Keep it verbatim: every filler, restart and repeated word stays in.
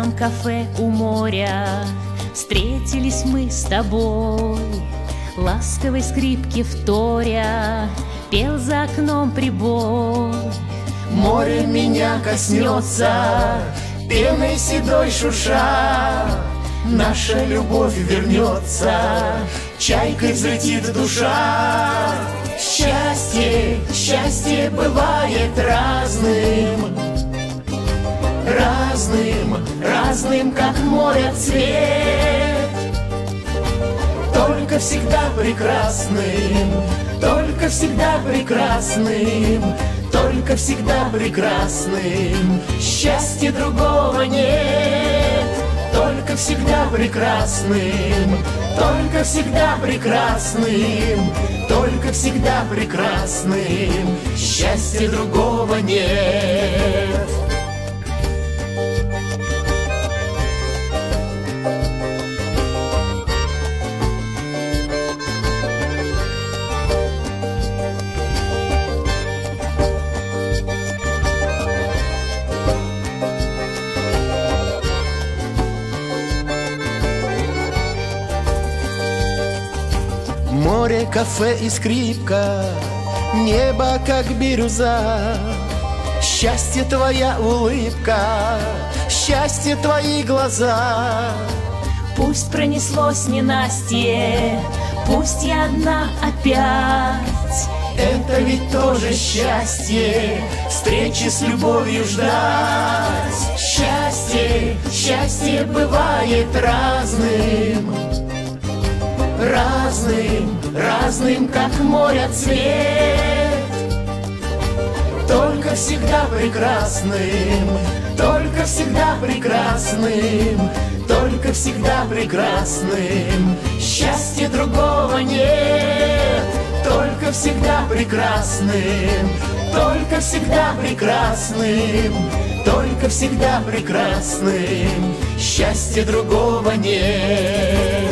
старом кафе у моря встретились мы с тобой, ласковой скрипке вторя пел за окном прибой. Море меня коснется, пеной седой шуша, наша любовь вернется, чайкой взлетит душа. Счастье, счастье бывает разным, разным, разным, как море цвет. Только всегда прекрасным, только всегда прекрасным, только всегда прекрасным. Счастья другого нет, только всегда прекрасным, только всегда прекрасным, только всегда прекрасным. Счастья другого нет. Море, кафе и скрипка, небо, как бирюза. Счастье твоя улыбка, счастье твои глаза. Пусть пронеслось ненастье, пусть я одна опять. Это ведь тоже счастье, встречи с любовью ждать. Счастье, счастье бывает разным, разным, разным, как море цвет. Только всегда прекрасным, только всегда прекрасным, только всегда прекрасным. Счастья другого нет, только всегда прекрасным, только всегда прекрасным, только всегда прекрасным. Счастья другого нет.